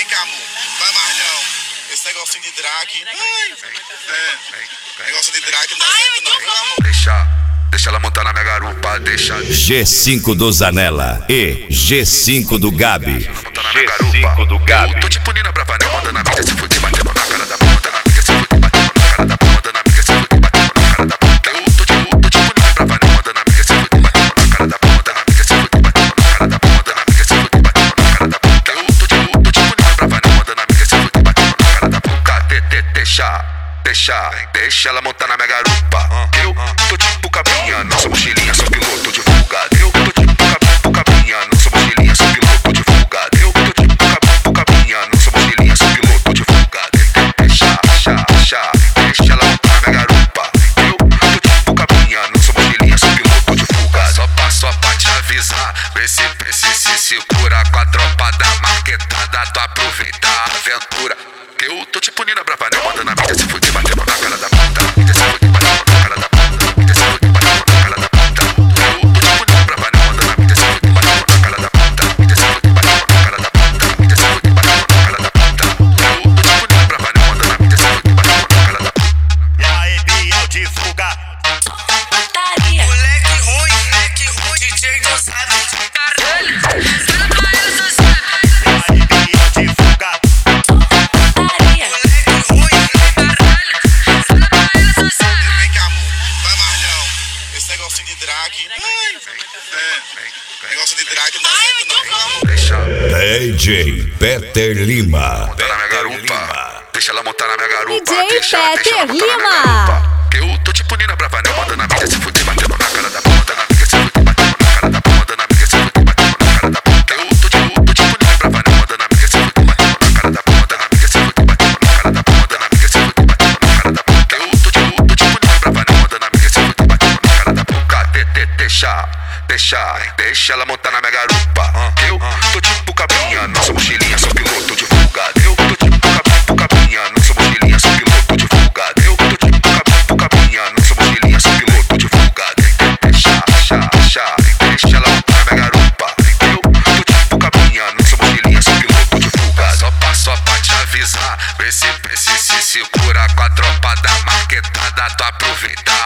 Vem cá, amor. Vai mais não. Esse negocinho de drag. Negócio de drag não dá certo não, viu, amor? Deixa ela montar na minha garupa, deixa. G5 do Zanella e G5 do Gabi. G5 do Gabi. Tô tipo Nina Bravanel, mandando a mídia se fuder, batendo na cara da bunda, na mídia se fuder, batendo na cara da bunda, na mídia se fuder, batendo na cara da bunda. Eu tô tipo Nina Bravanel, mandando a mídia se fuder, batendo na cara da bunda, na mídia se fuder, batendo na cara da bunda, na mídia se fuder, batendo na cara da bunda. Eu tô tipo Nina Bravanel, mandando a mídia se fuder, batendo na cara da bunda. Deixa ela montar na minha garupa. Eu tô tipo cabrinha, nossa mochilinha, sou piloto de fuga. Eu tô tipo cabrinha, nossa mochilinha, sou piloto de fuga. Eu tô tipo cabrinha, nossa mochilinha, sou piloto de fuga. Deixa ela montar na minha garupa. Eu tô tipo cabrinha, nossa mochilinha, sou piloto de fuga. Só pra te avisar, vê se se segura com a tropa da marquetada, tu aproveita a aventura. Eu tô tipo Nina Bravanel, mandando a mídia se fuder, batendo na cara da bunda, na mídia se fuder, batendo na cara da bunda, na mídia se fuder, batendo na cara da bunda. Eu tô tipo Nina Bravanel, mandando a mídia se fuder, batendo na cara da bunda, na mídia se fuder, batendo na cara da bunda, na mídia se fuder, batendo na cara da bunda. Eu tô tipo Nina Bravanel, mandando a mídia se fuder, batendo na cara da bunda. E aí, Biel de fuga. Moleque ruim, DJ não sabe. E aí, Biel de fuga. Vem cá, amor. Vai mais não. Esse negocinho de drag. Negócio de drag não dá certo não, viu, amor? DJ Peter Lima. Tá na minha garupa. Deixa ela montar na minha garupa. DJ Deixa ela Peter montar na minha Lima. garupa. Eu tô tipo Nina Bravanel, mandando a mídia se fuder, batendo na cara da bunda, na mídia se fuder, batendo na cara da bunda, na mídia se fuder, batendo na cara da bunda. Eu tô tipo Nina Bravanel, mandando a mídia se fuder, batendo na cara da bunda, na mídia se fuder, batendo na cara da bunda, na mídia se fuder, batendo na cara da bunda. Eu tô tipo Nina Bravanel, mandando a mídia se fuder, batendo na cara da bunda. Deixa ela montar na minha garupa. Eu tô tipo cabrinha, nossa mochilinha, sou piloto de fuga. Eu tô tipo cabrinha, nossa mochilinha, sou piloto de fuga. Eu tô tipo cabrinha, nossa mochilinha, sou piloto de fuga. Deixa ela montar na minha garupa. Eu tô tipo cabrinha, nossa mochilinha, sou piloto de fuga. Só pra te avisar, vê se se segura com a tropa da marquetada, tu aproveita